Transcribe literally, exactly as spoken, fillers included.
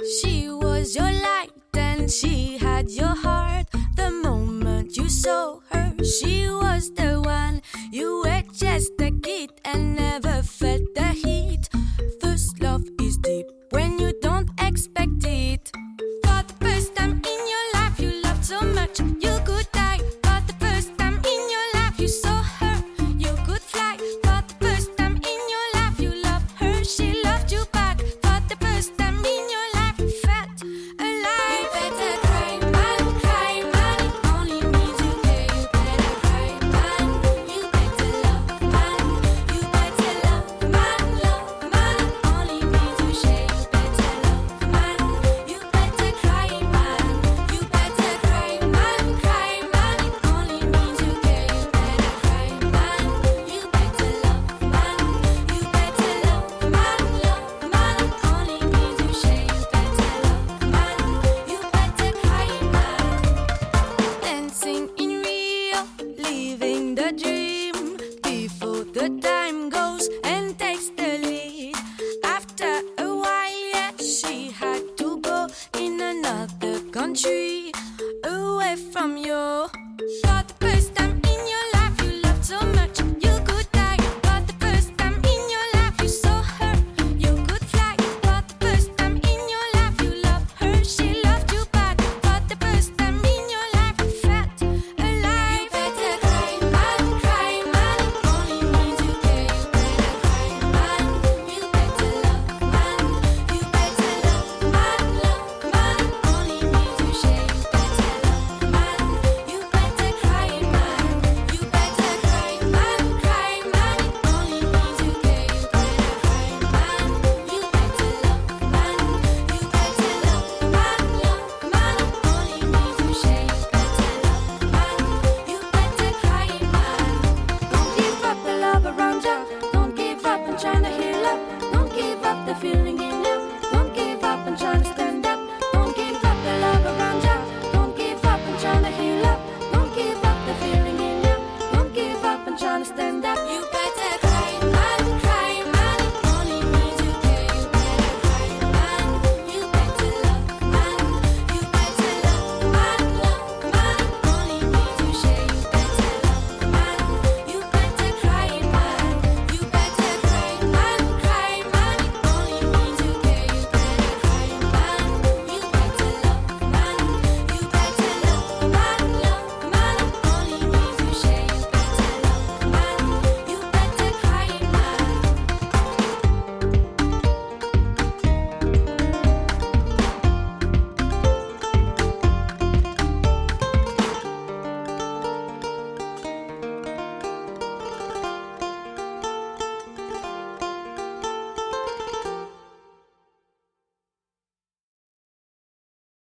She was your light and she had your heart. The moment you saw her, she was the one. You were just a kid and never felt the heat. First love is deep when you don't expect it. For the first time in your life you loved so much you could die. For the first time in your life you saw her, you could fly. For the first time in your life you loved her, she loved you back. For the first time in your life you felt alive. You better cry, man, cry, man. It only means you care. You better cry, man. You better love, man. You better love, man, love, man. It only means you share. You better love, man. You better cry, man. You better cry, man, cry, man. It only means you care. You better cry, man. You better love, man. You better love, man, love, man. It only means you share. You better love, man. You better cry, man. Dancing in Rio, living the dream before the dark.